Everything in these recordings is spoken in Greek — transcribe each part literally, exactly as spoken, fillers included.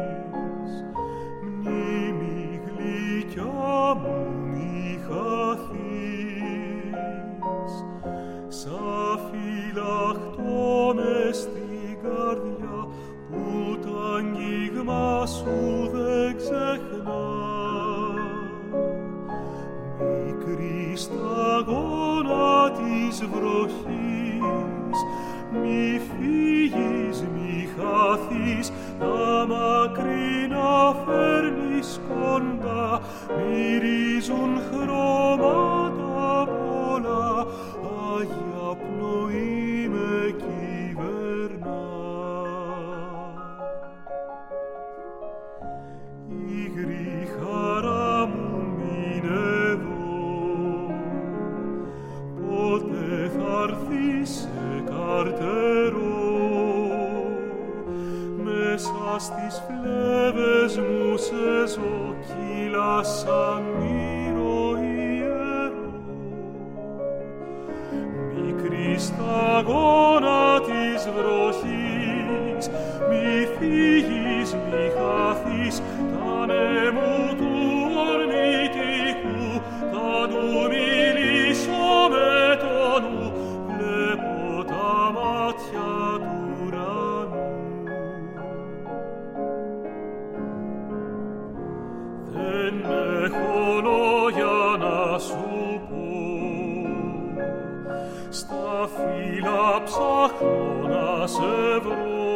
μνήμη γλυκιά μου μη χαθείς, σαν φυλαχτώ μες στην καρδιά που τ' άγγιγμα σου δεν ξεχνά. Μικρή σταγόνα της βροχής, μη φύγεις, μη χαθείς, τα μακρινά φέρνεις κοντά, μυρίζουν χρώματα πολλά, Άγια πνοή με κυβερνά. Υγρή χαρά μου μείνε εδώ, πότε θa'ρθείς σε καρτερό, μέσα στις φλέβες μου σε ζω, κύλα σαν μύρο ιερό. Μικρή σταγόνα της βροχής, μη φύγεις, μη χαθείς, τα νεμού του ορνητικού, θα του μιλήσω με το νου, βλέπω τα μάτια του ουρανού. Δεν έχω λόγια να σου πω, στα φύλλα ψάχνω να σε βρω.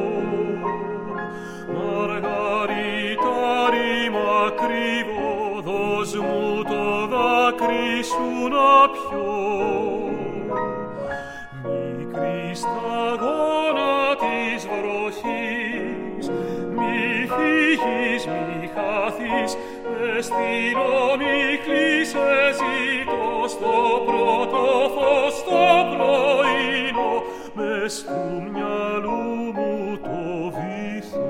Μαργαριτάρι μακρύβω, δώσ' μου το δάκρυ σου να πιω. Μικρή σταγόνα της βροχής, μη φύγεις, μη χαθείς, μες στην ομίχλη σε ζητώ, στο πρώτο φως το πρωινό, μες του μυαλού μου το βυθό.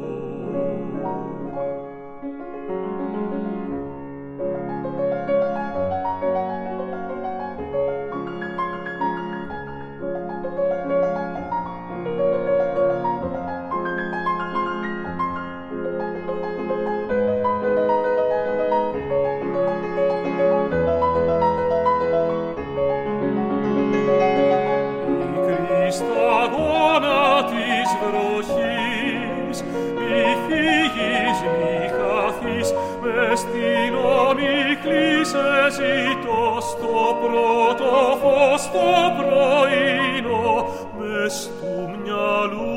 Σταγόνα της βροχής, μη φύγεις, μη χαθείς, μες στην ομίχλη σε ζητώ, στο πρώτο φως το πρωινό, μες του μυαλού